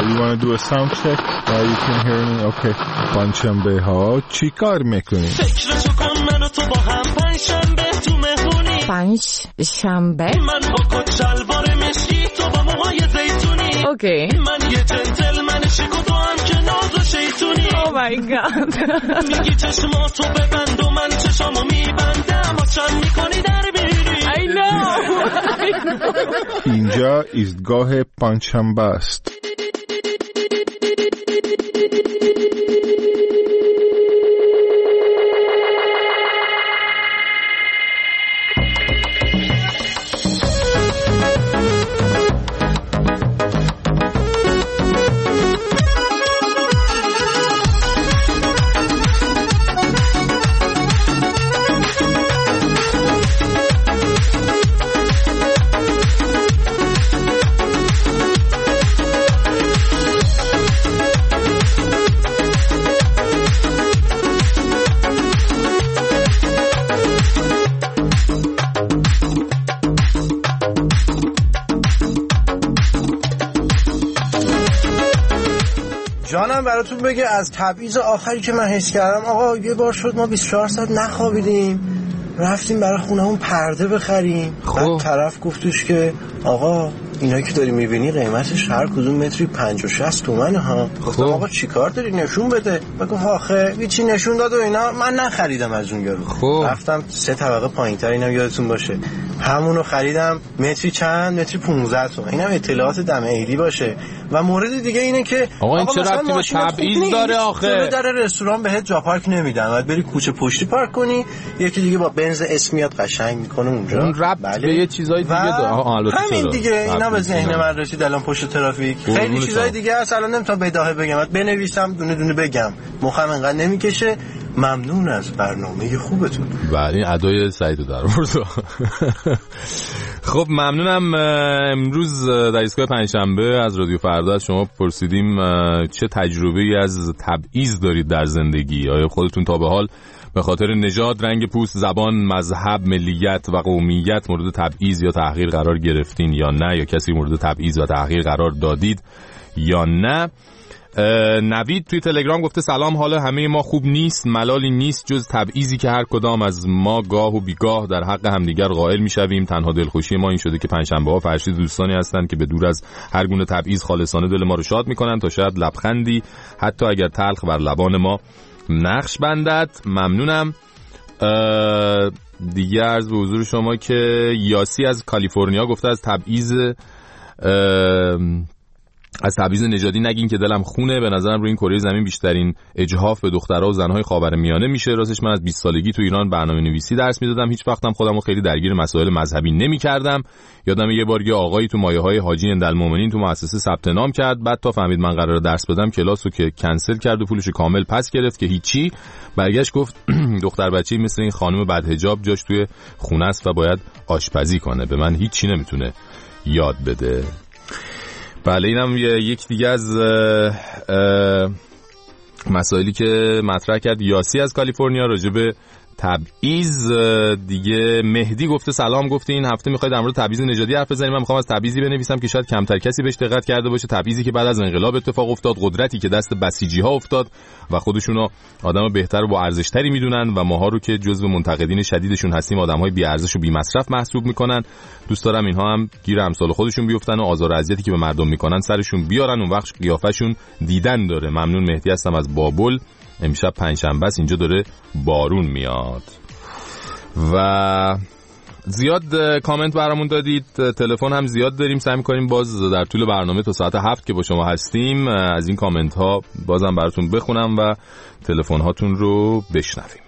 You want to do a sound check? You can hear me? Okay. پنجشنبه ها چی کار میکنی؟ فکرشو کن منو تو با هم پنجشنبه تو مهمونی پنجشنبه من با کت شلوار مشکی تو با موهای زیتونی اوکی من یه جنتلمن شیک و تو هم که ناز و شیطونی Oh my god میگی چشماتو ببند و من چشامو میبندم و چند میکنی در بیری I know اینجا ایستگاه پنجشنبه است. جانم براتون بگه از تبعیض آخری که من حس کردم آقا یه بار شد ما 24 ساعت نخوابیدیم رفتیم برای خونه‌مون پرده بخریم بعد طرف گفتش که آقا اینا که داری میبینی قیمتش هر کدوم متری 50-60 تومنه ها. گفتم آقا چیکار داری نشون بده. بگو آخه هیچی نشون داد و اینا من نخریدم از اون یارو. رفتم 3 طبقه پایینتر اینم یادتون باشه همونو خریدم متری چند متری 15 تومن. اینم اطلاعات دم عیدی باشه. و مورد دیگه اینه که آقا این چه ربطی به تبعیض داره آخه؟ در رستوران بهت جا پارک نمیدن باید بری کوچه پشتی پارک کنی یکی دیگه با بنز اسمیات قشنگ میکنه اونجا. اون ربط به یه چیزای دیگه داره. همین دیگه اینا به ذهن من رسید الان پشت ترافیک. خیلی چیزای دیگه هست الان نمیتونم بداهه بگم بنویسم دونه دونه بگم مخم انقدر نمیکشه. ممنون از برنامه خوبتون. بله این ادای سعیدو در آورد. خب ممنونم. امروز در ایستگاه پنجشنبه از رادیو فردا از شما پرسیدیم چه تجربه‌ای از تبعیض دارید در زندگی. آیا خودتون تا به حال به خاطر نژاد، رنگ پوست، زبان، مذهب، ملیت و قومیت مورد تبعیض یا تحقیر قرار گرفتین یا نه، یا کسی مورد تبعیض و تحقیر قرار دادید یا نه؟ نوید توی تلگرام گفته سلام، حالا همه ما خوب نیست، ملالی نیست جز تبعیضی که هر کدام از ما گاه و بیگاه در حق همدیگر قائل میشویم. تنها دلخوشی ما این شده که پنجشنبه‌ها فرشته دوستانی هستند که به دور از هر گونه تبعیض خالصانه دل ما رو شاد میکنن تا شاید لبخندی حتی اگر تلخ بر لبان ما نقش بندد. ممنونم. دیگه عرض به حضور شما که یاسی از کالیفرنیا گفته از تبعیض نژادی نگین که دلم خونه. به نظرم روی این کره زمین بیشترین اجحاف به دخترها و زنهای خاورمیانه میشه. راستش من از 20 سالگی تو ایران برنامه‌نویسی درس میدادم. هیچ وقتم خودمو خیلی درگیر مسائل مذهبی نمی‌کردم. یادم یه بار یه آقایی تو مایه‌های حاجی اندالمومنین تو مؤسسه ثبت نام کرد. بعد تا فهمید من قراره درس بدم کلاسو که کنسل کرد و پولشو کامل پس گرفت که هیچی. برگشت گفت دختر بچه‌ای مثل این خانم بدحجاب جاش توی خونه است و باید آشپزی کنه. به من هیچی نمیتونه یاد بده. بله اینم یک دیگه از مسائلی که مطرح کرد یاسی از کالیفرنیا راجع به تبعیض. دیگه مهدی گفته سلام، گفته این هفته میخواید در مورد تبعیض نژادی حرف بزنیم. من میخوام از تبعیضی بنویسم که شاید کمتر کسی بهش دقت کرده باشه. تبعیضی که بعد از انقلاب اتفاق افتاد، قدرتی که دست بسیجی ها افتاد و خودشونو آدم بهتر و با ارزشتری میدونن و ماها رو که جزو منتقدین شدیدشون هستیم آدمهای بی ارزش و بی مصرف محسوب میکنن. دوست دارم اینها هم گیر امثال خودشون بیفتن و آزار و اذیتی که به مردم میکنن سرشون بیارن. اون وقت قیافشون دیدن داره. ممنون. مهدی هستم از بابل. امشب پنجشنبه است، اینجا داره بارون میاد. و زیاد کامنت برامون دادید، تلفن هم زیاد داریم، سعی می‌کنیم باز در طول برنامه تا ساعت 7 که با شما هستیم از این کامنت ها بازم براتون بخونم و تلفن هاتون رو بشنویم.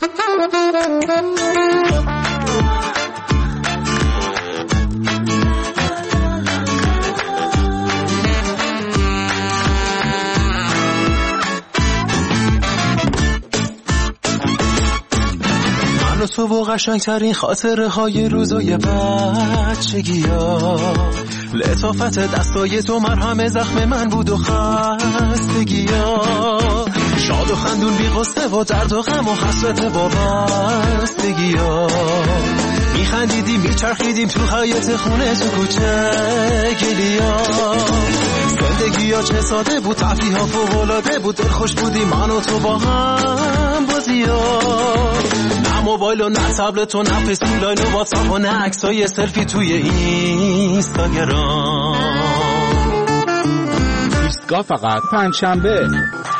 تو و قشنگترین خاطره های روزای بچگی ها، لطافت دستای تو مرهم زخم من بود و خستگی ها، شاد و خندون بی قصه و درد و غم و حسرت وابستگی ها، میخندیدیم میچرخیدیم تو حیاط خونه تو کوچه گلیا، زندگی ها چه ساده بود، تفریح ها فوق‌العاده بود، دلخوش بودی من و تو با هم بازی ها. نه موبایل و نه تبلت و نه فیسبوک و واتساپ و نه عکسای سلفی توی اینستاگرام. ایستگاه فقط پنجشنبه.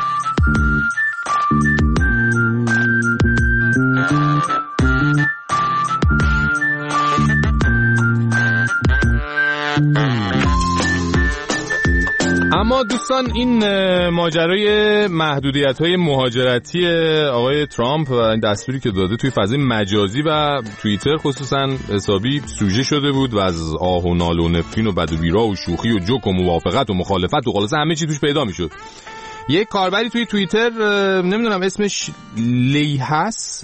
اما دوستان این ماجرای محدودیت‌های مهاجرتی آقای ترامپ و این دستوری که داده توی فضای مجازی و توییتر خصوصا حسابی سوژه شده بود و از آه و نال و نفرین و بد و بیرا و شوخی و جوک و موافقت و مخالفت و خلاصه همه چی توش پیدا میشد. یک کاربری توی توییتر نمیدونم اسمش لیهاس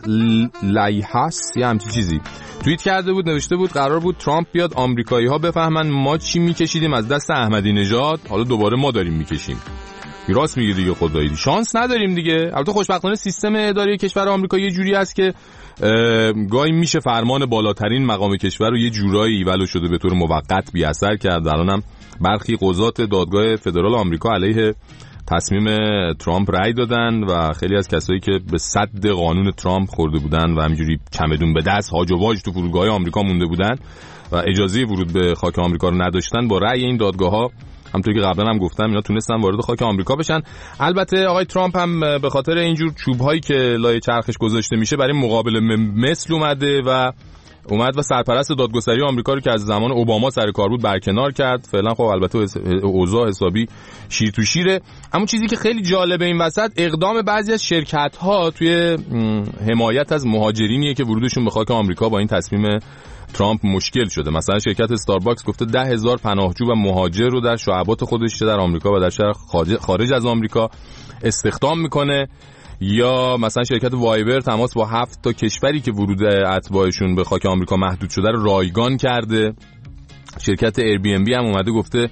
یا همچین چیزی توییت کرده بود، نوشته بود قرار بود ترامپ بیاد آمریکایی‌ها بفهمن ما چی میکشیدیم از دست احمدی نژاد، حالا دوباره ما داریم میکشیم. راست میگه دیگه، خدایی شانس نداریم دیگه. البته خوشبختانه سیستم اداری کشور آمریکا یه جوری است که گاهی میشه فرمان بالاترین مقام کشور رو یه جورایی ولو شده به طور موقت بی اثر کرد. الانم برخی قضات دادگاه فدرال آمریکا علیه تصمیم ترامپ رأی دادن و خیلی از کسایی که به صد قانون ترامپ خورده بودن و همینجوری چمدون به دست هاج و واج تو فرودگاه‌های آمریکا مونده بودن و اجازه ورود به خاک آمریکا رو نداشتن، با رأی این دادگاه‌ها همونطور که قبلا هم گفتم اینا تونستن وارد خاک آمریکا بشن. البته آقای ترامپ هم به خاطر اینجور چوب‌هایی که لای چرخش گذاشته میشه برای مقابله مثل اومد و سرپرست دادگستری آمریکا رو که از زمان اوباما سر کار بود برکنار کرد. فعلا خب البته اوضاع حسابی شیر تو شیره. اما چیزی که خیلی جالبه این وسط اقدام بعضی از شرکت‌ها توی حمایت از مهاجرینیه که ورودشون به خاک آمریکا با این تصمیم ترامپ مشکل شده. مثلا شرکت استارباکس گفته 10,000 پناهجو و مهاجر رو در شعبات خودش در آمریکا و در شهر خارج از آمریکا استخدام میکنه. یا مثلا شرکت وایبر تماس با 7 تا کشوری که ورود اتباعشون به خاک آمریکا محدود شده رو رایگان کرده. شرکت ایر بی ام بی هم اومده گفته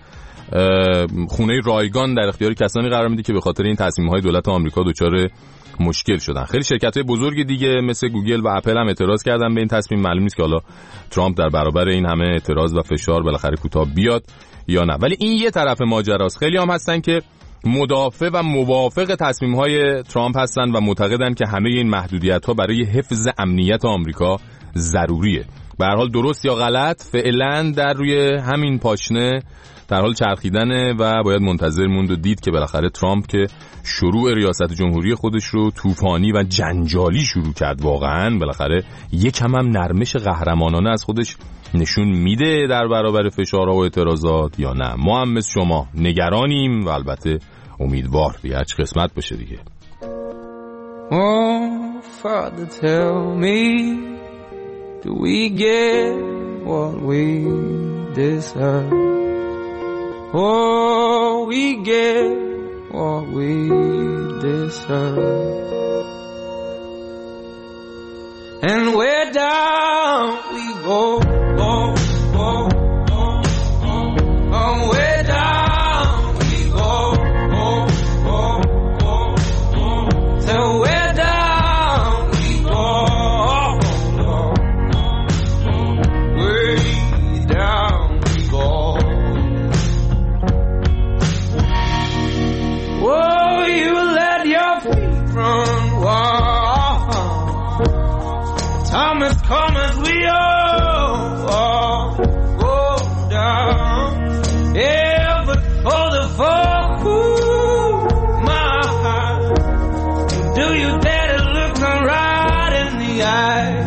خونه رایگان در اختیار کسانی قرار میده که به خاطر این تصمیم‌های دولت آمریکا دچار مشکل شدن. خیلی شرکت‌های بزرگ دیگه مثل گوگل و اپل هم اعتراض کردن به این تصمیم. معلوم نیست که حالا ترامپ در برابر این همه اعتراض و فشار بالاخره کوتاه بیاد یا نه. ولی این یه طرف ماجراست. خیلی هم هستن که مدافع و موافق تصمیم‌های ترامپ هستن و معتقدن که همه این محدودیت‌ها برای حفظ امنیت آمریکا ضروریه. به هر حال درست یا غلط فعلا در روی همین پاشنه در حال چرخیدنه و باید منتظر موند و دید که بالاخره ترامپ که شروع ریاست جمهوری خودش رو طوفانی و جنجالی شروع کرد، واقعا بالاخره یکم هم نرمش قهرمانانه از خودش نشون میده در برابر فشارها و اعتراضات یا نه. ما هم مثل شما نگرانیم و البته امیدوار دیگه هرچی قسمت باشه دیگه. Oh, Father, tell me, do we get what we deserve? Oh, we get what we deserve. And where down we go, go, go, go, go. And where down we go, go, go, go, go. So where down we go, go, go, way down we go. Oh, you let your feet run wild. Time has come as we all go down. Yeah, but for the fall, my heart, do you dare to look me right in the eyes?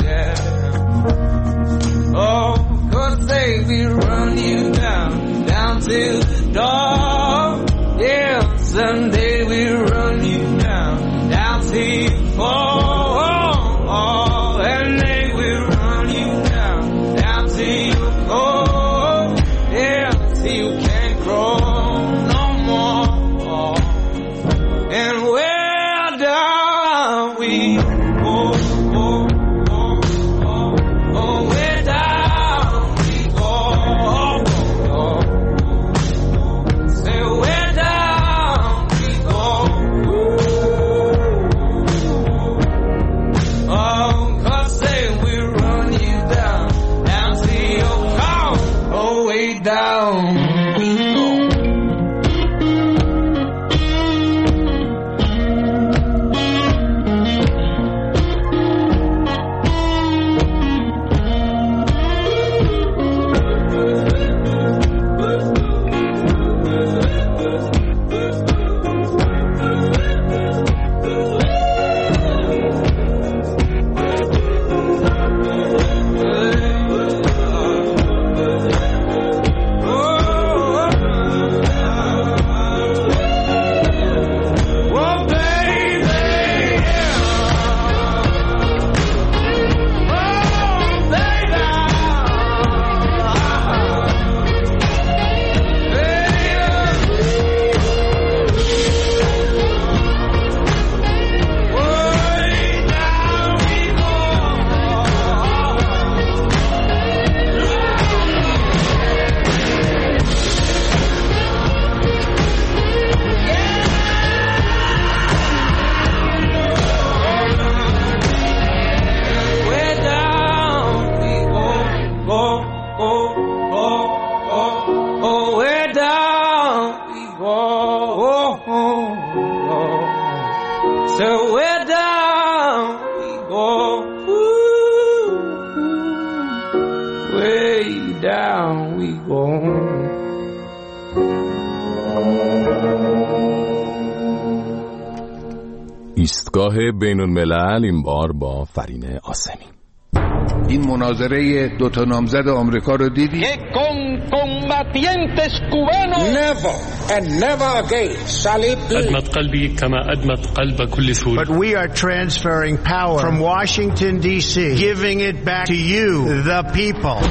Yeah. Oh, 'cause they will run you down to the dark. Yeah, someday we'll run you down till you fall. And they will run you down till you go. Yeah, till you can't grow no more. And where down we go, go, go, go. Oh, where down we go, go, go. Say where down we go. Oh, 'cause they will run you down till you come, oh, way down we go. So we're down we go, ooh, way down we go. ایستگاه بین الملل این بار با فرین آسمی. این مناظره دوتا نامزد آمریکا رو دیدی؟ Never and never again shall it be. أدمت قلبي كما أدمت قلب كل سوري. But we are transferring power from Washington D.C., giving it back to you, the people.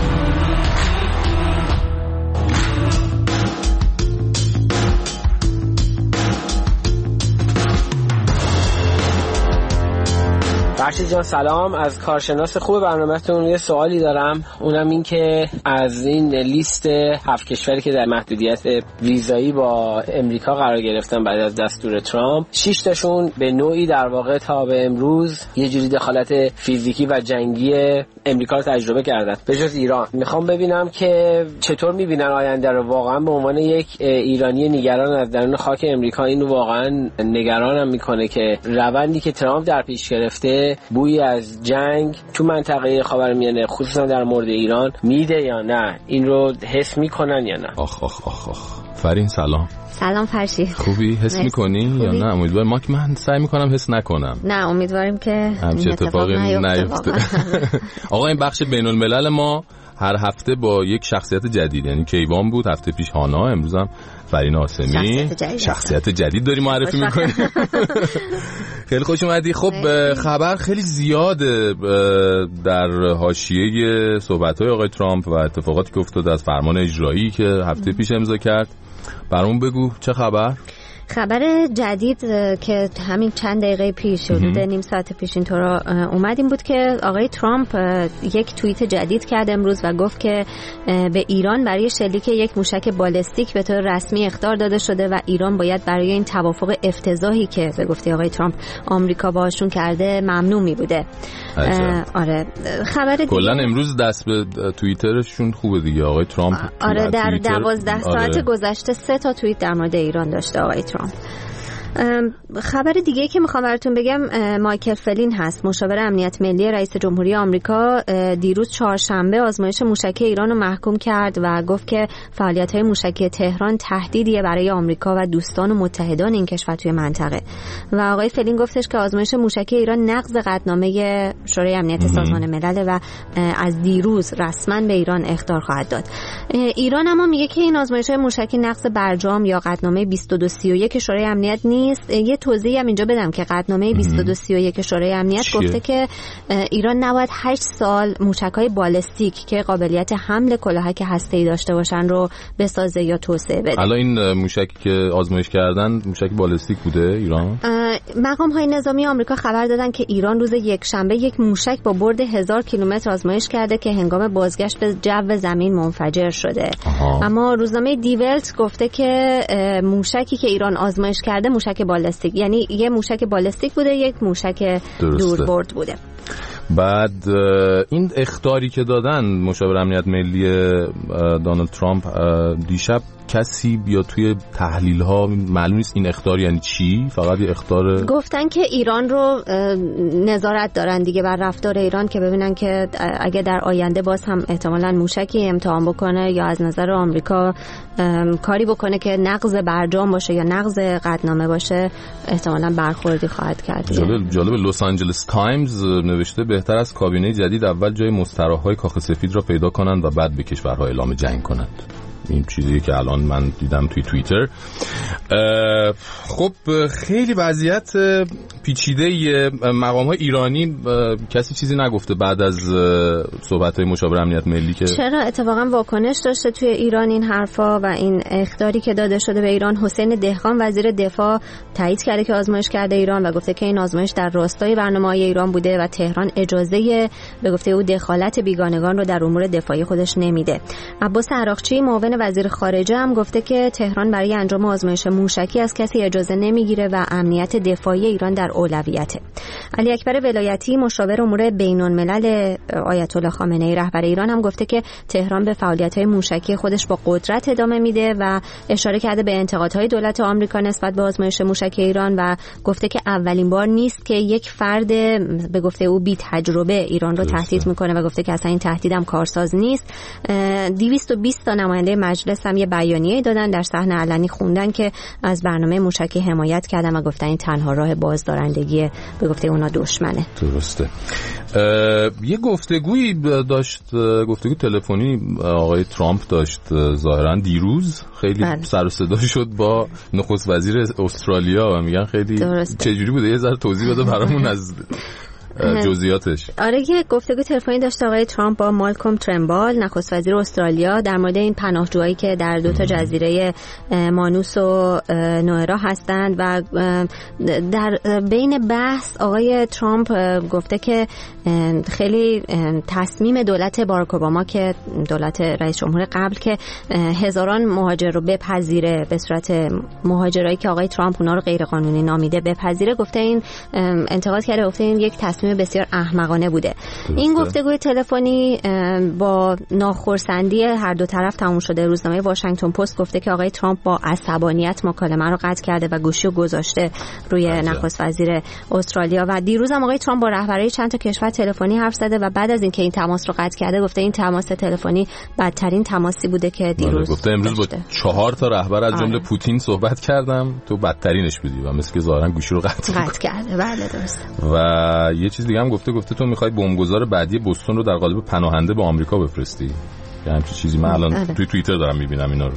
فرشید جان سلام، از کارشناس خوب برنامه‌تون یه سوالی دارم، اونم این که از این لیست 7 کشوری که در محدودیت ویزایی با امریکا قرار گرفتن بعد از دستور ترامپ، 6 تاشون به نوعی در واقع تا به امروز یه جوری دخالت فیزیکی و جنگی امریکا رو تجربه کردن به جز ایران. میخوام ببینم که چطور میبینن آینده رو، واقعا به عنوان یک ایرانی نگران از درون خاک امریکا اینو واقعا نگرانم میکنه که روندی که ترامپ در پیش گرفته بوی از جنگ تو منطقه خاورمیانه خصوصا در مورد ایران میده یا نه، این رو حس میکنن یا نه؟ آخ آخ آخ آخ. فرین سلام. سلام فرشید. خوبی؟ حس میکنی یا نه؟ امیدوارم. ما که من سعی میکنم حس نکنم. نه امیدواریم که همچه اتفاقی نیفته. آقا این بخش بین الملل ما هر هفته با یک شخصیت جدید، یعنی کیوان بود هفته پیش، هانا، امروز هم فرین آسمی، شخصیت جدید داری معرفی میکنی. خیلی خوش اومدی. خب خبر خیلی زیاده در حاشیه صحبت‌های آقای ترامپ و اتفاقاتی که افتاد از فرمان اجرایی که هفته پیش امضا کرد. برامون بگو چه خبر؟ خبر جدید که همین چند دقیقه پیش، حدود نیم ساعت پیش اینطور اومد این بود که آقای ترامپ یک توییت جدید کرد امروز و گفت که به ایران برای شلیک یک موشک بالستیک به طور رسمی اخطار داده شده و ایران باید برای این توافق افتضاحی که به گفته آقای ترامپ آمریکا باهاشون کرده ممنوع می بوده. آره خبر کلا امروز دست به توییترشون خوبه دیگه آقای ترامپ. آره در 12 ساعت گذشته 3 تا توییت در مورد ایران داشته آقای ترامپ. خبر دیگه که میخوام براتون بگم مایکل فلین هست، مشاور امنیت ملی رئیس جمهوری آمریکا. دیروز چهارشنبه آزمایش موشکی ایران رو محکوم کرد و گفت که فعالیت‌های موشکی تهران تهدیدیه برای آمریکا و دوستان و متحدان این کشور توی منطقه. و آقای فلین گفتش که آزمایش موشکی ایران نقض قطعنامه شورای امنیت سازمان ملل و از دیروز رسما به ایران اخطار خواهد داد. ایران اما میگه که این آزمایش‌های موشکی نقض برجام یا قطعنامه 2231 شورای امنیت نیست. یه توضیحی هم اینجا بدم که قطعنامه 2231 شورای امنیت گفته که ایران نباید 8 سال موشک‌های بالستیک که قابلیت حمل کلاهک هسته‌ای داشته باشن رو بسازه یا توسعه بده. حالا این موشکی که آزمایش کردن موشک بالستیک بوده ایران؟ مقام‌های نظامی آمریکا خبر دادن که ایران روز یکشنبه یک موشک با برد 1000 کیلومتر آزمایش کرده که هنگام بازگشت به جو زمین منفجر شده. اما روزنامه دیولت گفته که موشکی که ایران آزمایش کرده موشک بالستیک، یعنی یه موشک بالستیک بوده، یک موشک دوربرد بوده. بعد این اخطاری که دادن مشاور امنیت ملی دونالد ترامپ دیشب، کسی بیا توی تحلیل ها معلوم نیست این اخطار یعنی چی، فقط یه اخطار گفتن که ایران رو نظارت دارن دیگه بر رفتار ایران که ببینن که اگه در آینده باز هم احتمالاً موشکی امتحان بکنه یا از نظر آمریکا کاری بکنه که نقض برجام باشه یا نقض قطعنامه باشه، احتمالاً برخوردی خواهد کرد. جالب لس آنجلس تایمز نوشته بهتر از کابینه جدید اول جای مستراح‌های کاخ سفید را پیدا کنند و بعد به کشورها اعلام جنگ کنند. این چیزی که الان من دیدم توی توییتر. خب خیلی وضعیت پیچیده. مقام‌های ایرانی کسی چیزی نگفته بعد از صحبت‌های مشاور امنیت ملی که چرا اتفاقا واکنش داشته توی ایران این حرفا و این اخطاری که داده شده به ایران. حسین دهقان وزیر دفاع تایید کرده که آزمایش کرده ایران و گفته که این آزمایش در راستای برنامه‌های ایران بوده و تهران اجازه به گفته او دخالت بیگانگان رو در امور دفاعی خودش نمیده. عباس عراقچی معاون وزیر خارجه هم گفته که تهران برای انجام آزمایش موشکی از کسی اجازه نمیگیره و امنیت دفاعی ایران در اولویته. علی اکبر ولایتی مشاور امور بین‌الملل آیت الله خامنه‌ای رهبر ایران هم گفته که تهران به فعالیت‌های موشکی خودش با قدرت ادامه میده و اشاره کرده به انتقادهای دولت آمریکا نسبت به آزمایش موشک ایران و گفته که اولین بار نیست که یک فرد به گفته او بی تجربه ایران رو تهدید میکنه و گفته که اصلا این تهدیدم کارساز نیست. 220 تا نماینده مجلس هم یه بیانیه دادن، در صحنه علنی خوندن که از برنامه موشکی حمایت کردن و گفتن این تنها راه بازدارندگی به گفته اونا دشمنه. درسته. یه گفتگویی داشت، گفتگو تلفنی آقای ترامپ داشت ظاهرا دیروز، خیلی سر و صدا شد با نخست وزیر استرالیا و میگن خیلی چجوری بوده؟ یه ذره توضیح بده برامون از جزئیاتش. آره یه گفتگو تلفنی داشت آقای ترامپ با مالکوم ترنبال نخست وزیر استرالیا در مورد این پناهجوهایی که در 2 تا جزیره مانوس و نوئرا هستند و در بین بحث آقای ترامپ گفته که خیلی تصمیم دولت باراک اوباما که دولت رئیس جمهور قبل که هزاران مهاجر رو بپذیره به صورت مهاجرایی که آقای ترامپ اونا رو غیر قانونی نامیده بپذیره، گفته این انتقاد کرده، گفته این یک تصمیم بسیار احمقانه بوده. این گفتگوی تلفنی با ناخرسندی هر دو طرف تموم شده. روزنامه واشنگتن پست گفته که آقای ترامپ با عصبانیت مکالمه رو قطع کرده و گوشی رو گذاشته روی نخست وزیر استرالیا و دیروز هم آقای ترامپ با رهبرای چند تا کشور تلفنی حرف زده و بعد از اینکه این تماس رو قطع کرده گفته این تماس تلفنی بدترین تماسی بوده که دیروز گفته امروز با 4 تا رهبر از جمله پوتین صحبت کردم، تو بدترینش بودی و مثل که ظاهرا گوشی رو قطع کرده. بله درسته. و یه چیز دیگه هم گفته تو میخوای بمبگذار بعدی بوستون رو در قالب پناهنده به آمریکا بفرستی. یه همچین چیزی من الان توی توییتر دارم میبینم اینا رو.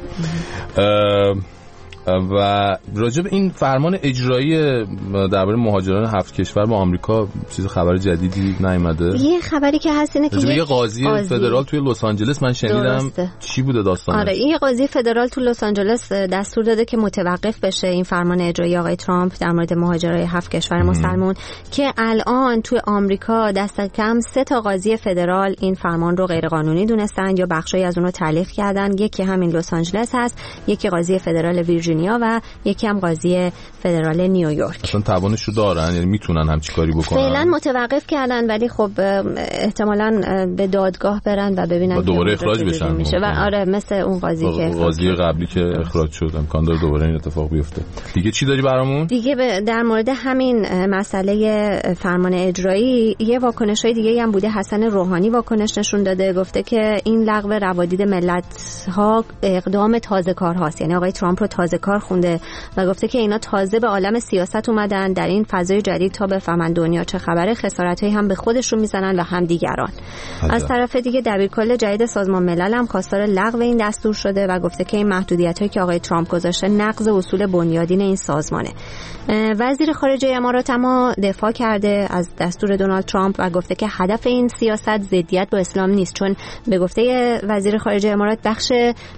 و راجع به این فرمان اجرایی درباره مهاجران 7 کشور با آمریکا چیز خبر جدیدی نیامده؟ یه خبری که هست اینه که یه قاضی فدرال توی لس آنجلس من شنیدم چی بوده داستانش؟ آره یه قاضی فدرال توی لس آنجلس دستور داده که متوقف بشه این فرمان اجرایی آقای ترامپ در مورد مهاجرای 7 کشور مسلمان که الان توی آمریکا دست کم 3 تا قاضی فدرال این فرمان رو غیر قانونی دونستن یا بخشی از اون رو تعلیق کردن. یکی همین لس آنجلس هست، یکی قاضی فدرال ویرجینیا و یکی هم قاضی فدرال نیویورک. اصلا توانش رو دارن، یعنی میتونن همچی کاری بکنن. فعلا متوقف کردن ولی خب احتمالاً به دادگاه برن و ببینن دوباره اخراج بشن میشه و آره مثل اون قاضی قبلی که اخراج شد امکان داره دوباره این اتفاق بیفته. دیگه چی داری برامون؟ دیگه در مورد همین مسئله فرمان اجرایی یه واکنشای دیگه هم بوده. حسن روحانی واکنش نشون داده، گفته که این لغو روادید ملت‌ها اقدام تازه‌کارهاست، یعنی آقای ترامپ رو تازه‌کار خونده و گفته که اینا تازه به عالم سیاست اومدن در این فضای جدید تا بفهمن دنیا چه خبره، خسارتایی هم به خودشون میزنن و هم دیگران. از طرف دیگه دبیرکل جدید سازمان ملل هم خواستار لغو این دستور شده و گفته که این محدودیتایی که آقای ترامپ گذاشته نقض اصول بنیادین این سازمانه. وزیر خارجه امارات اما دفاع کرده از دستور دونالد ترامپ و گفته که هدف این سیاست ضدیت با اسلام نیست، چون به گفته وزیر خارجه امارات بخش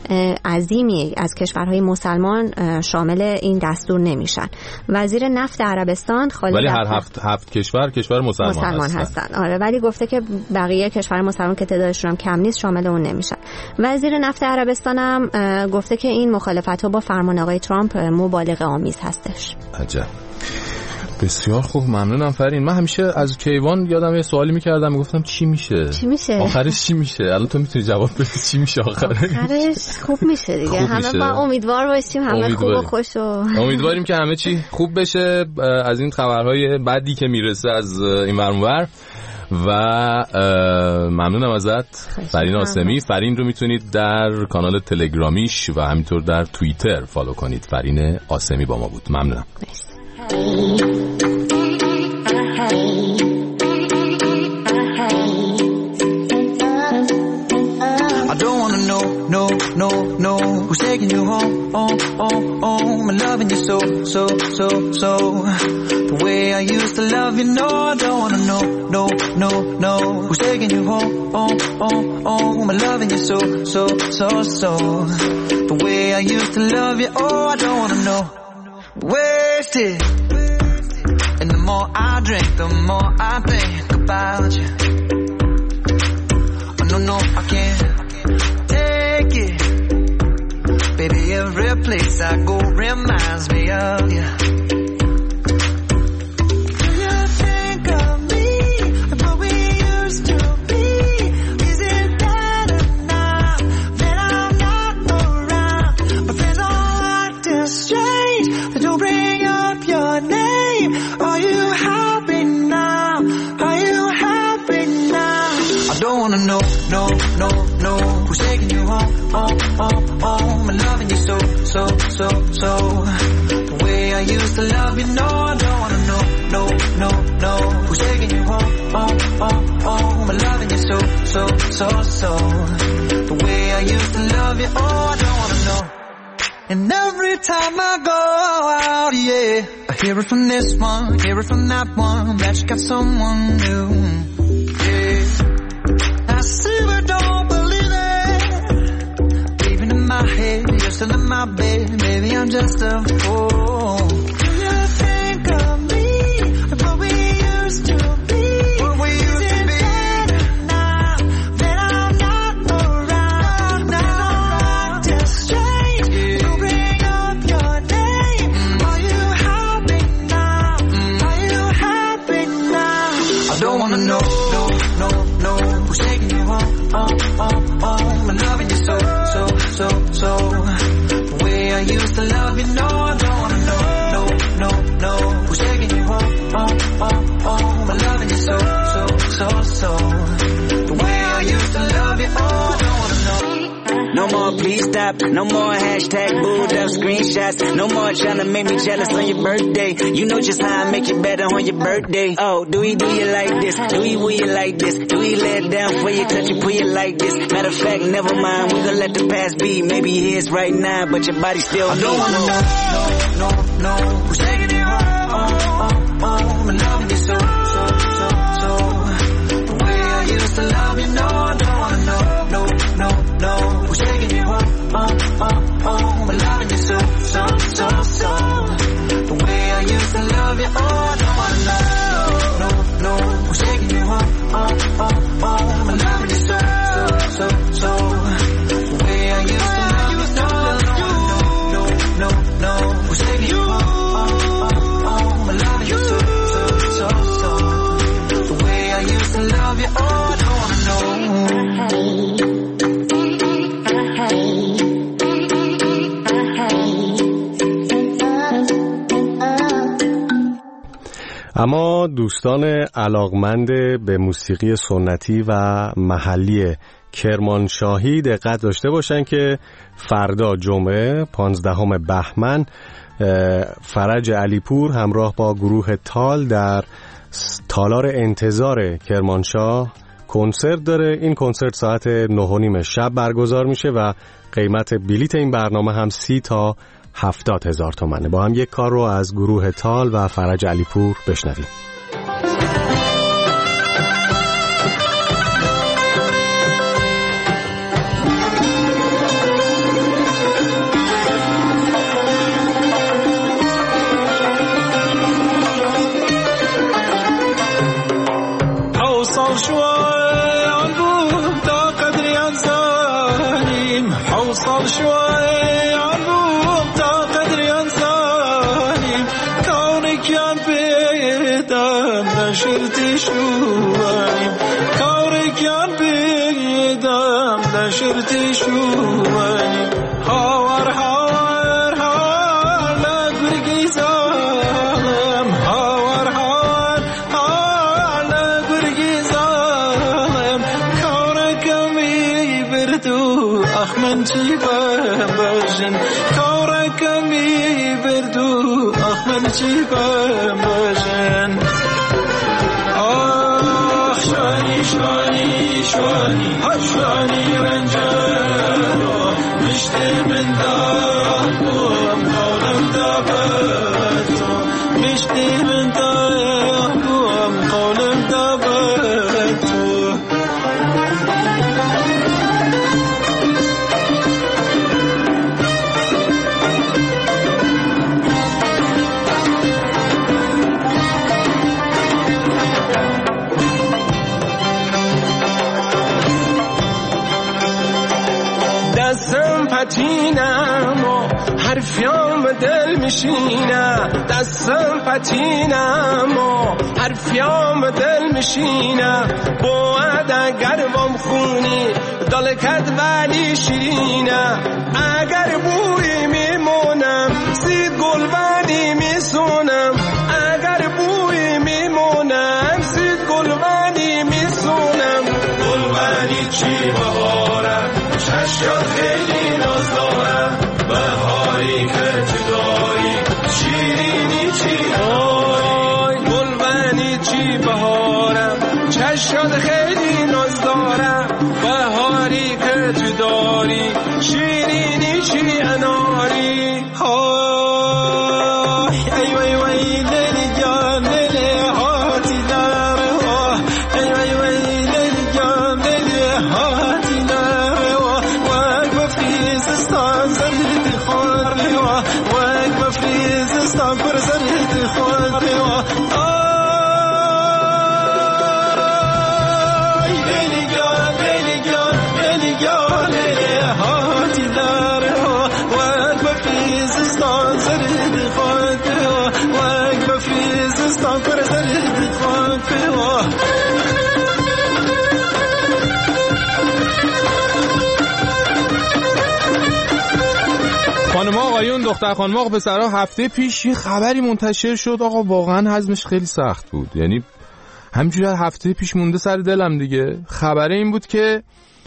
عظیمی از کشورهای مسلمان شامل این دستور نمیشن. وزیر نفت عربستان خالد ولی هر هفت کشور مسلمان هستن. آره ولی گفته که بقیه کشور مسلمان که تعدادشون هم کم نیست شامل اون نمیشن. وزیر نفت عربستان هم گفته که این مخالفت‌ها با فرمان آقای ترامپ مبالغه آمیز هستش. عجب. بسیار خوب، ممنونم فرین. من همیشه از کیوان یادم یه سوالی می‌کردم، میگفتم چی میشه آخرش چی میشه. الان تو میتونی جواب بدی چی میشه آخرش خوب میشه دیگه. همه با امیدوار باشیم، همه خوب و خوش و امیدواریم که همه چی خوب بشه از این خبرهای بعدی که میرسه از این ور اونور. و ممنونم ازت فرین آسمی. فرین رو میتونید در کانال تلگرامیش و همینطور در توییتر فالو کنید. فرین آسمی با ما بود. ممنونم. I don't wanna know who's taking you home and loving you so the way I used to love you. No, I don't wanna know who's taking you home and loving you so the way I used to love you. Oh, I don't wanna know. Wasted, and the more I drink, the more I think about you. Oh, no, I can't take it. every place I go reminds me of you. Do you think of me and what we used to be? Is it better now that I'm not around? My friends all acting strange, they don't bring up your name. Are you happy now? Are you happy now? I don't wanna know, no, who's taking you home, home, and loving you so. The way I used to love you, no, I don't wanna know, who's taking you home, home, and loving you so. The way I used to love you, oh, I don't wanna know. And every time I go out, yeah, I hear it from this one, hear it from that one, that you got someone new. Yeah, I still don't believe it. Even in my head, you're still in my bed. Maybe I'm just a fool. Do you think of me and what we used to be? What we used to be? Better now that I'm not around. Now I'm just strange. You bring up your name. Are you happy now? Are you happy now? I don't wanna know, no, who's taking you home, and loving you so. The way I used to love you, no, I don't wanna know, who's taking you home, and loving you so. The way I used to love you, oh, I don't wanna know. No more please stop, no more hashtag booed up screenshots, no more trying to make me jealous on your birthday. You know just how I make you better on your birthday. Oh, do you like this? Do you will you like this? Do you lay it down for you, touch you, put you like this? Matter of fact, never mind, we gonna let the past be. Maybe here's right now, but your body still I don't wanna know, who's taking you home, and loving you so. The way I used to love you, no, I don't wanna know, who's taking you home, and loving you so. The way I used to love you, oh, I don't wanna know, who's taking you home, and loving you so. The way I used to love you, no, who's taking you home, and loving you so. The way I used to love you, oh, I don't wanna know. اما دوستان علاقمند به موسیقی سنتی و محلی کرمانشاهی دقت داشته باشن که فردا جمعه 15 بهمن فرج علیپور همراه با گروه تال در تالار انتظار کرمانشاه کنسرت داره. این کنسرت ساعت 9:30 شب برگزار میشه و قیمت بلیت این برنامه هم 30 تا 70,000 تومنه. با هم یک کار رو از گروه تال و فرج علیپور بشنویم. شرتي شواني هاور هاور هاور لا قرقي زالم هاور هاور هاور لا قرقي زالم كوركمي بردو أخ من جيبان بجن كوركمي بردو أخ من جيبان بجن شواني شواني شواني شواني رنجانو مشتي من داركم قولم دابتو مشتي من داركم قولم دابتو دستم پتینم و حرفیام دل میشینه دستم پتینه اما حرفیام دل میشینه باید اگر بام خونی دالکت ولی شیرینه اگر بوی میمونم سید گل ولی میسونم اگر بوی میمونم سید گل ولی میسونم گل ولی چی بهارم چشات خیلی ناز دارم بهاری که تو داری شیرینی چی داری گل ولی چی بهارم چشات خیلی ناز دارم بهاری که تو داری شیرینی چی اناری ای وای وای لیلی جان لیلی هاتی داره ای وای وای لیلی جان لیلی هاتی داره وک بفریزستان زردی خود وک بفریزستان پر زردی خود لیلی جان لیلی جان لیلی جان لیلی هاتی داره وک بفریزستان زردی خود وک بفریزستان پر زردی خود خانم آقایون دختر خانم آقا پسرها هفته پیش یه خبری منتشر شد آقا واقعا هضمش خیلی سخت بود یعنی همینجوری هفته پیش مونده سر دلم دیگه خبره این بود که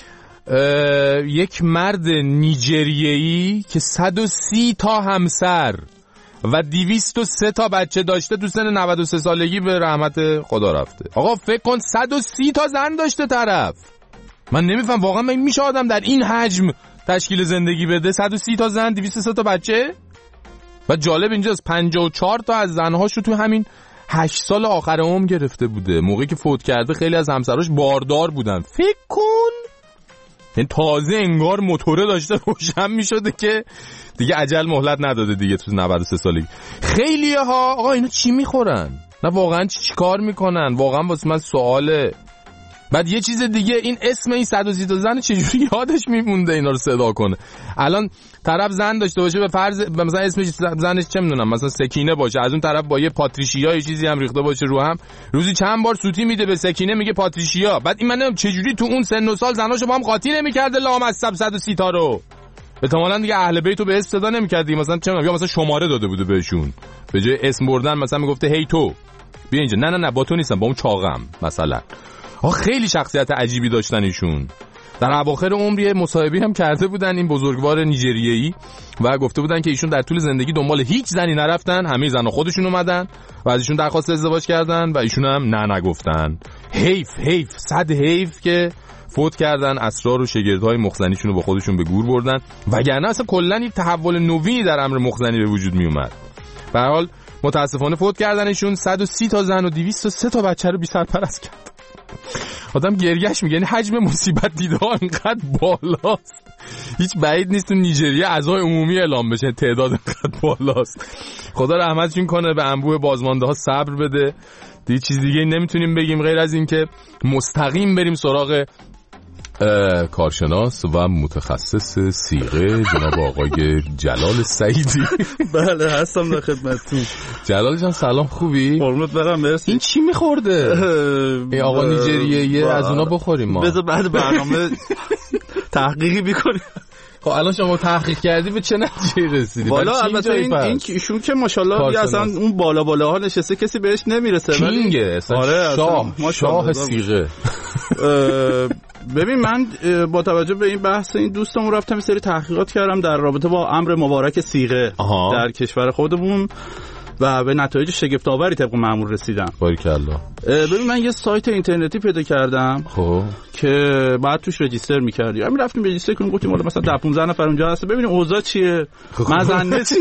یک مرد نیجریه‌ای که 130 تا همسر و 203 تا بچه داشته تو سن 93 سالگی به رحمت خدا رفته آقا فکر کن 130 تا زن داشته طرف من نمیفهم واقعا میشه آدم در این حجم تشکیل زندگی بده 130 تا زن 203 تا بچه و جالب اینجاست 54 تا از زنهاشو تو همین 8 سال آخر عمر گرفته بوده موقعی که فوت کرده خیلی از همسراش باردار بودن فکر کن این تازه انگار موتوره داشته روشن میشده که دیگه عجل مهلت نداده دیگه تو 93 سالگی خیلیه ها آقا اینا چی میخورن نه واقعا چی کار میکنن واقعا واسه من سواله بعد یه چیز دیگه این اسم این 130 تا زن چجوری یادش میمونده اینا رو صدا کنه الان طرف زن داشته باشه به فرض مثلا اسمش زنش چه میدونم مثلا سکینه باشه از اون طرف با یه پاتریشیا یه چیزی هم ریخته باشه رو هم روزی چند بار سوتی میده به سکینه میگه پاتریشیا بعد این من نمیدونم چجوری تو اون سن و سال زناشو با هم قاطی نمیکرده لامصب 130 تا رو احتمالاً دیگه اهل بیتو به اسم صدا نمیکرد مثلا چه یا مثلا شماره داده بوده بهشون به جای اسم بردن مثلا میگفته هی تو بیا اینجا نه با تو نیستم با اون چاقم مثلا خیلی شخصیت عجیبی داشتن ایشون در اواخر عمر مصاحبه‌ای هم کرده بودن این بزرگوار نیجریه‌ای و گفته بودن که ایشون در طول زندگی دنبال هیچ زنی نرفتن همه زنها خودشون اومدن و از ایشون درخواست ازدواج کردن و ایشون هم نگفتن حیف صد حیف که فوت کردن اسرار و شگردهای مخزنیشون رو با خودشون به گور بردن وگرنه اصلا کلا یک تحول نوینی در امر مخزنی به وجود می اومد به هر حال متاسفانه فوت کردنشون 130 تا زن و 203 تا بچه رو بی سرپرست کرد آدم گریهش میگه یعنی حجم مصیبت دیده ها اینقدر بالاست هیچ بعید نیست تو نیجریه عزای عمومی اعلام بشه تعداد اینقدر بالاست خدا رحمتشون کنه به انبوه بازمانده ها صبر بده دیگه چیز دیگه نمیتونیم بگیم غیر از این که مستقیم بریم سراغ کارشناس و متخصص صیغه جناب آقای جلال سعیدی. بله هستم در خدمتتون. جلال جان سلام خوبی؟ قربونت برم مرسی. این چی میخورده؟ این آقا نیجریه از اونا بخوریم ما. بذار بعد برنامه تحقیقی بکنیم. خب الان شما تحقیق کردی به چه نتیجه‌ای رسیدی؟ والا البته این ایشون که ماشاءالله اصلا اون بالاها نشسته کسی بهش نمیرسه کینگه آره شاه صیغه. ببین من با توجه به این بحث این دوستمون رفتم یه سری تحقیقات کردم در رابطه با امر مبارک صیغه در کشور خودمون و به نتایج شگفت‌آوری طبق معمول رسیدم. باریکالله. ببین من یه سایت اینترنتی پیدا کردم خب که بعد توش رجیستر می‌کردی. همین رفتیم رجیستر کنیم گفتیم حالا مثلا 10-15 نفر اونجا هست ببینیم اوضاع چیه. مزنه چیه.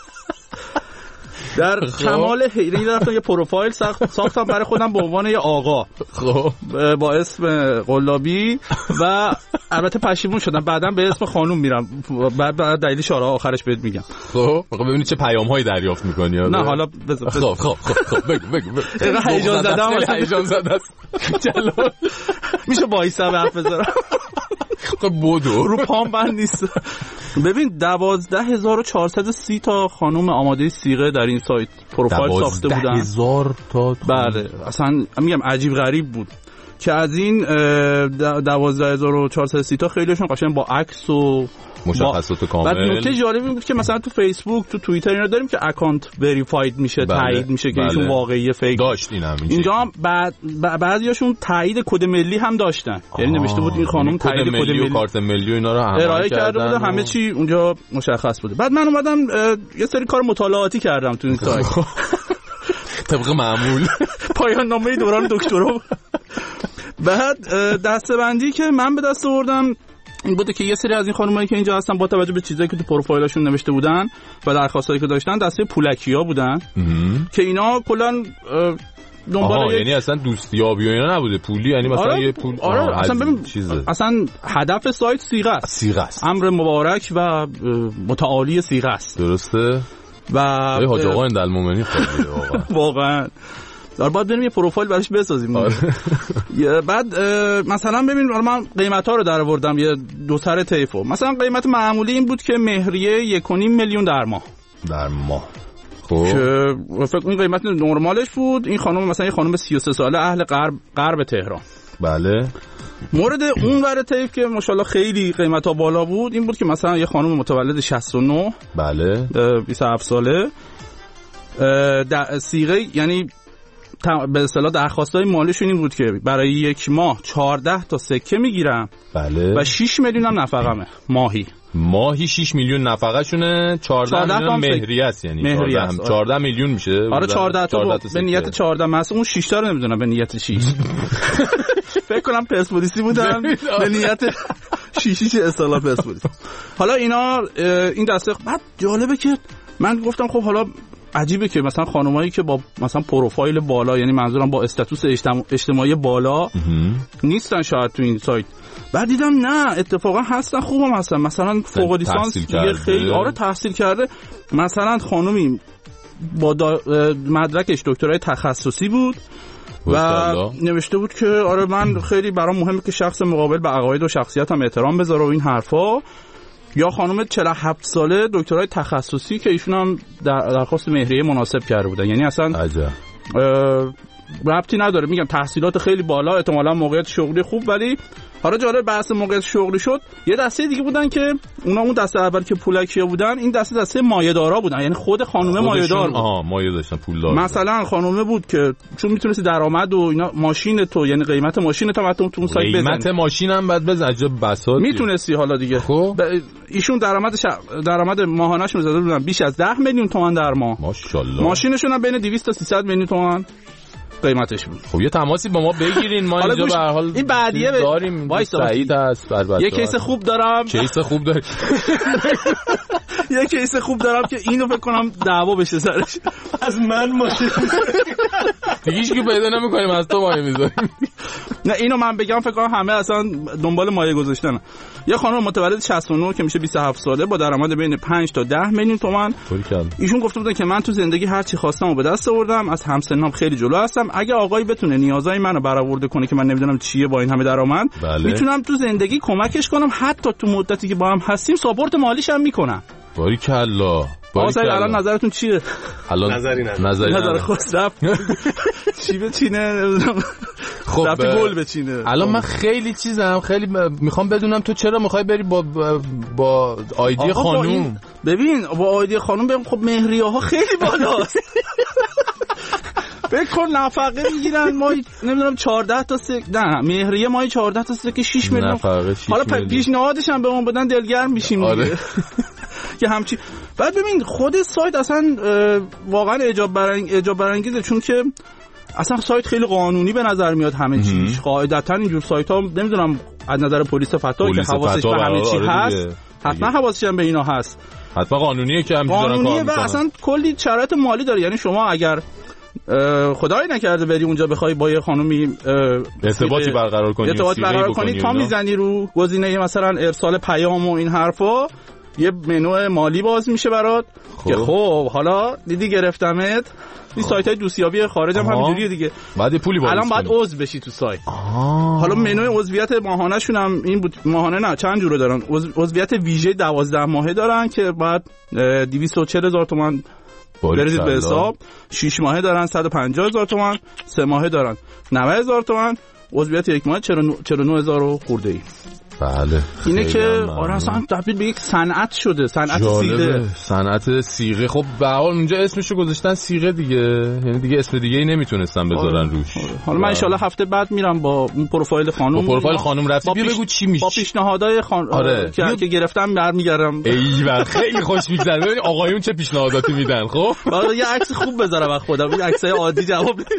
در کمال حیرانی رفتم یه پروفایل ساختم برای خودم به عنوان یه آقا خب با اسم قلابی و البته پشیمون شدم بعداً به اسم خانوم میرم بعد دلیل شاره آخرش بهت میگم. خب ببینید چه پیام‌هایی دریافت می‌کنی. نه حالا خب بگو هیجان زده است. جلال میشه وایسا حرف بزنم. بودو رو پام بند نیست. ببین 12430 تا خانم آماده صیغه در این سایت پروفایل ساخته بودن. 12000 تا. بله اصلا میگم عجیب غریب بود که از این 12430 تا خیلیشون قشنگ با عکس و مشخصات کامل. بعد نکته جالبی بود که مثلا تو فیسبوک تو توییتر اینا داریم که اکانت وریفاید میشه، تایید میشه که ایشون واقعیه فیک داشتین همین. اینجا بعضیاشون تایید کد ملی هم داشتن، یعنی نوشته بود این خانم تایید کد ملی و کارت ملی و اینا رو ارائه کرده بود، همه چی اونجا مشخص بوده. بعد من اومدم یه سری کار مطالعاتی کردم تو این سایت طبق معمول پایان نامه دوران دکترا. بعد دسته‌بندی که من به دست آوردم این بوده که یه سری از این خانمایی که اینجا هستن با توجه به چیزایی که تو پروفایلشون نوشته بودن و درخواستایی که داشتن دسته پولکیا بودن که اینا کلا دنبال یعنی اصلا دوستیابی و اینا نبوده، پولی، یعنی مثلا یه پول. اصلا ببین اصلا هدف سایت صیغه است. امر مبارک و متعالی صیغه است. درسته. و حاج آقا اندالمومنی خیلی واقعا باید بریم یه پروفایل براش بسازیم. بعد مثلا ببین من قیمت‌ها رو درآوردم یه دو سر طیفو. مثلا قیمت معمولی این بود که مهریه 1.5 میلیون در ماه. خب که فکر این قیمت نرمالش بود. این خانم مثلا یه خانم 33 ساله اهل غرب تهران. بله. مورد اون ور طیف که ماشاءالله خیلی قیمت‌ها بالا بود این بود که مثلا یه خانم متولد 69 بله 27 ساله صیغه، یعنی به اصطلاح درخواستای مالیشون این بود که برای یک ماه 14 تا سکه میگیرم. بله. و 6 میلیون هم نفقمه ماهی 6 میلیون نفقه‌شونه، 14 میلیون مهریه است، یعنی 14 میلیون میشه. آره 14 تا به نیت 14 مثلا اون 6 تا رو نمیدونم به نیت 6 فکر کنم پرسپولیسی بودن به نیت 6 اصطلاح پرسپولیس. حالا اینا این دسته بعد جالبه که من گفتم خب حالا عجیبه که مثلا خانمایی که با مثلا پروفایل بالا، یعنی منظورم با استاتوس اجتماعی بالا نیستن شاید تو این سایت. بعد دیدم نه اتفاقا هستن، خوبم هستن. مثلا فوق لیسانس دیگه خیلی تحصیل کرده. مثلا خانمی با مدرکش دکترای تخصصی بود و نوشته بود که آره من خیلی برام مهمه که شخص مقابل به عقاید و شخصیتم احترام بذاره و این حرفا. یا خانم 47 ساله دکترای تخصصی که ایشون هم درخواست مهریه مناسب کرده بودن، یعنی اصلا ربطی نداره، میگم تحصیلات خیلی بالا، احتمالاً موقعیت شغلی خوب. ولی حالا جالب بحث موقعیت شغلی شد، یه دسته دیگه بودن که اون دسته اول که پولکیا بودن، این دسته مایه‌دارا بودن، یعنی خود خانومه مایه‌دار بود. مایه داشتن، پولدار. مثلا خانومه بود که چون میتونستی درآمد و اینا ماشین تو، یعنی قیمت ماشین تو حتی تو اون سایت بزنی، قیمت ماشین هم بعد بزن عجب بساط میتونستی. حالا دیگه خب ایشون درآمد ماهانه‌شون زده بودن بیش از 10 میلیون تومان در ماه. ماشاءالله. ماشینشون هم بین 200 تا 300 میلیون تومان قیمتش بود. خب یه تماسی با ما بگیرین، ما اینجا به هر حال این بعدیه داریم. سعید هست یه کیس خوب دارم. یه کیس خوب دارم که اینو فکر کنم دعوا بشه سرش. از من ماشین دیگه هیچ کی پیدا نمی‌کنیم، از تو مایه می‌ذاریم. نه اینو من بگم فکر کنم همه اصلا دنبال مایه گذاشتن. یه خانم متولد 69 که میشه 27 ساله با درآمد بین 5 تا 10 میلیون تومان. ایشون گفته بودن که من تو زندگی هر چی خواستم و به دست آوردم، از همسنام خیلی جلو هستم. اگه آقایی بتونه نیازهای منو برآورده کنه که من نمیدونم چیه با این همه درآمد، میتونم تو زندگی کمکش کنم، حتی تو مدتی که با هم هستیم ساپورت مالیش هم میکنم. باریکالله. الان نظرتون چیه؟ نظر خسرو چی بچینه؟ خب گل بچینه. الان من خیلی میخوام بدونم تو چرا میخوای بری با آیدی خانوم؟ ببین با آیدی خانوم بریم، خب مهریه ها خیلی بالاست. فکر کن نفقه میگیرن ماهی نمیدونم 14 تا نه مهریه ماهی 14 تا که 6 میلیون. حالا پیشنهادش هم به اون بدن دلگرم میشیم. آره. که همچی. بعد ببین خود سایت اصلا واقعا اعجاب برانگیزه، چون که اصلا سایت خیلی قانونی به نظر میاد همه چیش. قاعدتا اینجور سایت ها نمیدونم از نظر پلیس فتا که حواسش به همه چی هست، حتما حواسش هم به اینا هست، حتما قانونیه که همینجوری کار میکنه. و اصلا کلی شرایط مالی داره، یعنی شما اگر خدای نکرده بری اونجا بخوای با یه خانومی ارتباطی برقرار کنی تا میزنی رو گزینه مثلا ارسال پیام و این حرفا، یه منو مالی باز میشه برات که خب حالا دیدی گرفتمت. این سایت‌های دوستیابی خارج هم همینجوریه دیگه. بعد پولی باز الان باید عضو بشی تو سایت. حالا منوی عضویت ماهانه شون هم این بود. ماهانه نه چند جوره دارن. عضویت ویژه 12 ماهه دارن که بعد 240,000 تومان بریزید به حساب. 6 ماهه دارن 150,000 تومان. 3 ماهه دارن 90,000 تومان. عضویت 1 ماهه 49,000 خورده‌ای. بله اینه که آره اصلا تبدیل به یک صنعت شده. صنعت صیغه. صنعت صیغه. خب به هر حال اونجا اسمشو گذاشتن صیغه دیگه، یعنی دیگه اسم دیگه ای نمیتونستن بذارن روش. حالا من ان شاء الله هفته بعد میرم با پروفایل خانم. با پروفایل خانم رفتی بیا بگو چی میشه. با پیشنهادهای که گرفتم برمیگردم. ایول خیلی خوش میگذره. ببین آقایون چه پیشنهاداتی میدن. خب بعد یه عکس خوب بذارم از خودم، یه عکسای عادی جواب بدم.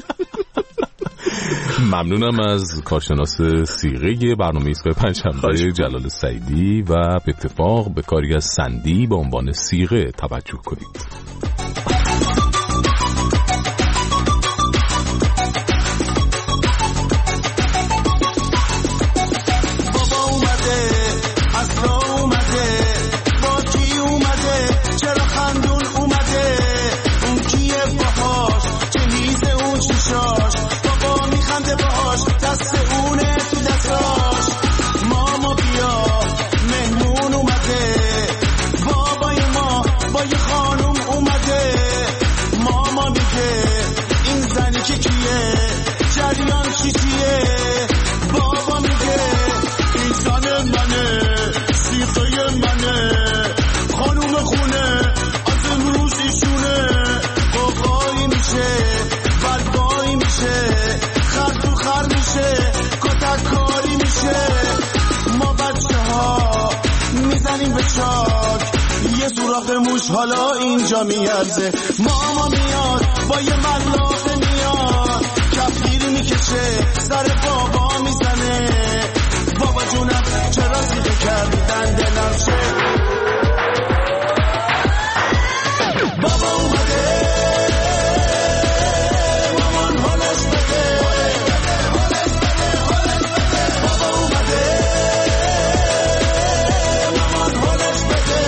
ممنونم از کارشناس صیغه برنامه ایستگاه پنجشنبه جلال سعیدی و به اتفاق به کاری از سندی به عنوان صیغه توجه کنید. یه سوراخ موش حالا اینجا میارزه. ماما میاد با یه ملاقه میاد، کفگیر میکشه سر بابا میزنه. بابا جونم چرا سیده کردن دلم شه. بابا اومده مامان حالش بده. بابا اومده مامان حالش بده.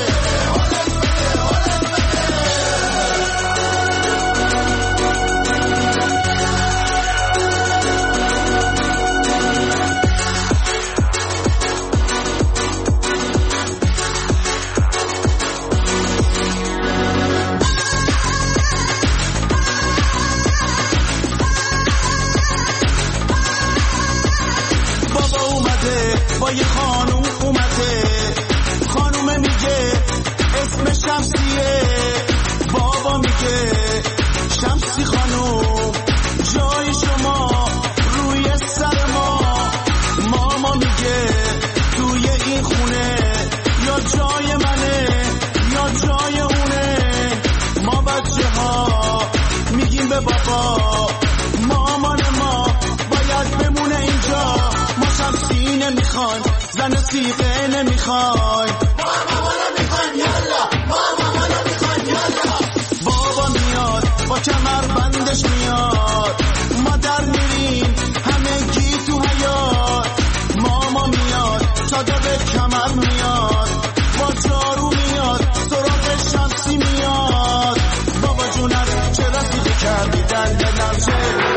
با یه خانوم اومده، خانومه میگه اسم شمسیه. بابا میگه شمسی خانوم جای شما روی سر ما. ماما میگه توی این خونه یا جای منه یا جای اونه. ما بچه ها میگیم به بابا مامان ما باید بمونه اینجا. ما شمسی نمیخوایم زن سیغه نمیخوایم. ماما میخوایم یالا، ماما میخوایم یالا. بابا میاد با کمر بندش میاد، ما در میریم همگی تو حیات. ماما میاد چادر کمر میاد، با جارو میاد سراغ شمسی میاد. بابا جونم چرا سیغه کردی دلم شه.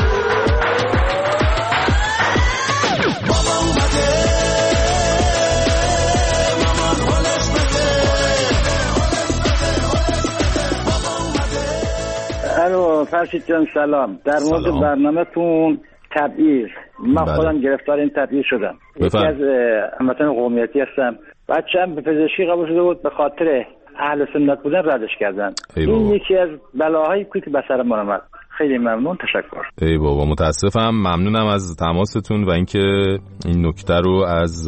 الو فرشید جان سلام. در مورد برنامه‌تون تبعیض، من خودم گرفتار این تبعیض شدم. یکی از هموطن قومیتی هستم. بچه‌م به پزشکی قبول شده بود، به خاطر اهل سنت بودن ردش کردن. این یکی از بلاهایی که به سر ما اومد. خیلی ممنون، تشکر. ای بابا متاسفم. ممنونم از تماستون و اینکه این نکته رو از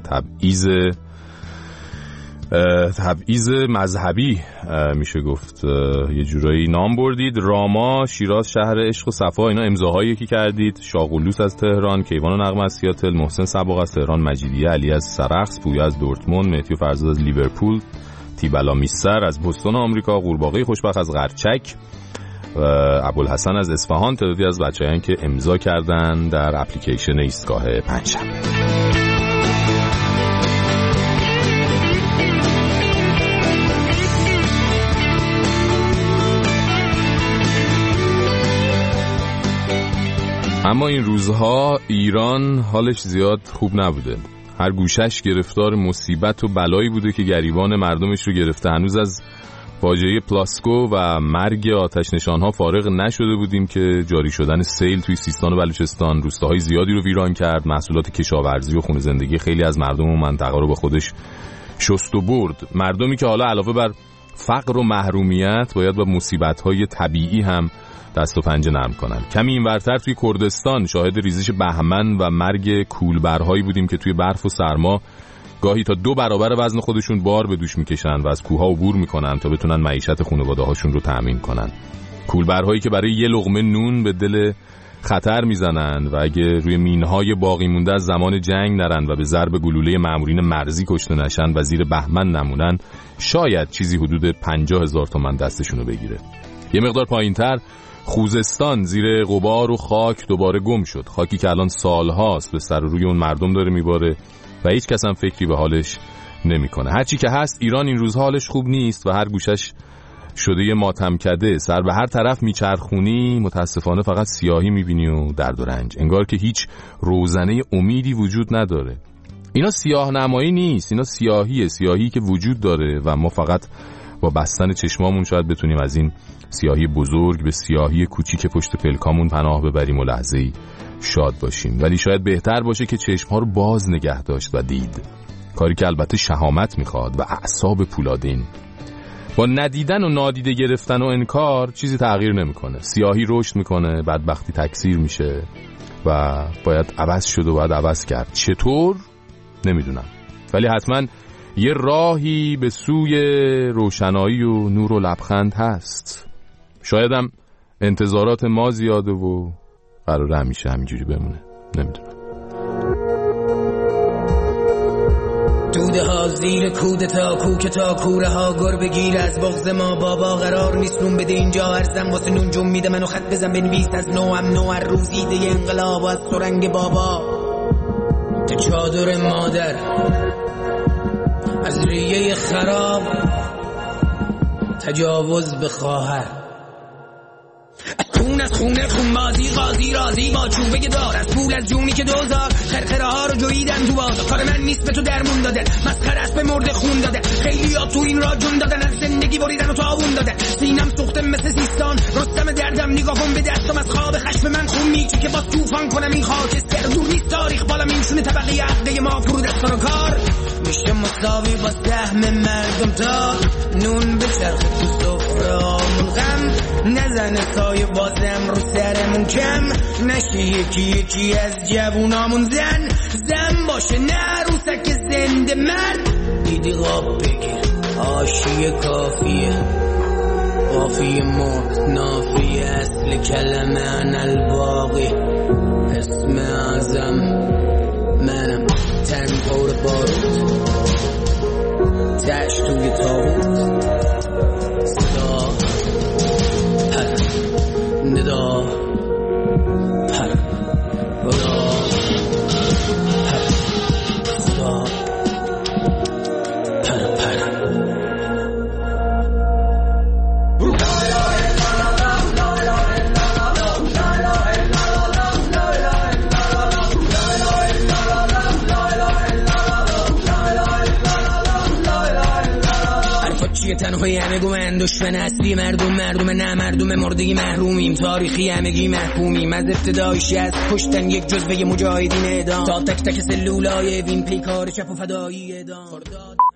تبعیض مذهبی میشه گفت یه جورایی نام بردید. راما، شیراز شهر عشق و صفا، اینا امضاهایی که کردید. شاغولوس از تهران، کیوان و نغمه از سیاتل، محسن صباغ از تهران، مجیدیه علی از سرخس، پویا از دورتموند، مهدی فرزاد از لیورپول، تیبلا میسر از بوستون آمریکا، قورباغه خوشبخت از قرچک، ابوالحسن از اصفهان. تعدادی از بچه‌هایی که امضا کردن در اپلیکیشن ایستگاه پنجشنبه. اما این روزها ایران حالش زیاد خوب نبوده. هر گوشش گرفتار مصیبت و بلایی بوده که گریبان مردمش رو گرفته. هنوز از فاجعه پلاسکو و مرگ آتش نشانها فارغ نشده بودیم که جاری شدن سیل توی سیستان و بلوچستان روستاهای زیادی رو ویران کرد. محصولات کشاورزی و خونه زندگی خیلی از مردم و منطقه رو به خودش شست و برد. مردمی که حالا علاوه بر فقر و محرومیت باید با مصیبت‌های طبیعی هم دست و پنجه نرم کنن. کمی اینورتر توی کردستان شاهد ریزش بهمن و مرگ کولبرهایی بودیم که توی برف و سرما گاهی تا 2 برابر وزن خودشون بار به دوش میکشن و از کوهها عبور میکنن تا بتونن معیشت خانواده هاشون رو تأمین کنن. کولبرهایی که برای یه لقمه نون به دل خطر میزنن و اگه روی مینهای باقی مونده از زمان جنگ نرن و به ضرب گلوله مامورین مرزی کشته نشن و زیر بهمن نمونن، شاید چیزی حدود 50,000 تومان دستشون رو بگیره. یه مقدار پایینتر خوزستان زیر غبار و خاک دوباره گم شد. خاکی که الان سالهاست به سر و روی اون مردم داره میباره و هیچ کس هم فکری به حالش نمیکنه. هرچی که هست ایران این روز حالش خوب نیست و هر گوشش شده یه ماتمکده. سر به هر طرف میچرخونی متاسفانه فقط سیاهی میبینی و درد و رنج. انگار که هیچ روزنه امیدی وجود نداره. اینا سیاه نمایی نیست، اینا سیاهی که وجود داره و ما فقط با بستن چشمامون شاید بتونیم از این سیاهی بزرگ به سیاهی کوچیک پشت پلکامون پناه ببریم و لحظه‌ای شاد باشیم. ولی شاید بهتر باشه که چشمها رو باز نگه داشت و دید، کاری که البته شهامت میخواد و اعصاب پولادین. با ندیدن و نادیده گرفتن و انکار چیزی تغییر نمیکنه. سیاهی رشد میکنه، بدبختی تکثیر میشه و باید عوض شد و باید عوض کرد. چطور؟ نمیدونم، ولی حتما یه راهی به سوی روشنایی و نور و لبخند هست. شایدم انتظارات ما زیاده و قراره همیشه همینجوری بمونه. نمیدونم. دوده ها زیر کودتا کوکتا کوره ها گر بگیر از بغض ما بابا قرار نیست نون بده اینجا ارزم واسه نون جون میده منو خط بزن بنویس از نو هم نو هر روزیده انقلاب از سرنگ بابا تا چادر مادر از ریه خراب تجاوز به خواهر خون از خونه خون بازی قاضی راضی با چوبه دار از پول از جونی که دوزار خرخره ها رو جویدن تو بازار کار من نیست به تو درمون دادن مسخره است به مرده خون دادن خیلی ها تو این را جون دادن از زندگی بریدن و تاون دادن سینم سوخته مثل سیستان رستم دردم نگاهم به دستم از خواب خشم من خون میچه که با طوفان کنم این خاکستر دور نیست تاریخ بالا میشونه طبقه عقده ما فرود از سر و کار میشه مساوی با سهم مردم تا نون به چرخ تو سفرامون غم نزنه سایه بازم رو سرمون کم نشه یکی از جوونامون زن باشه نه عروسک زنده مرد دیدی قاب بگیر آشیه کافیه قافیه مرد نافیه اصل کلمه ان الباقی اسم اعظم منم تن پر بارود تش توی تابوت صدا ندا پر خدا تنهایی همه گومن دشمن اصلی مردم نه مردم مردگی محرومیم تاریخی همگی محکومیم از ابتدایشی از کشتن یک جزوه مجاهدین اعدام تا تک تک سلولای وین پیکار چپ و فدایی اعدام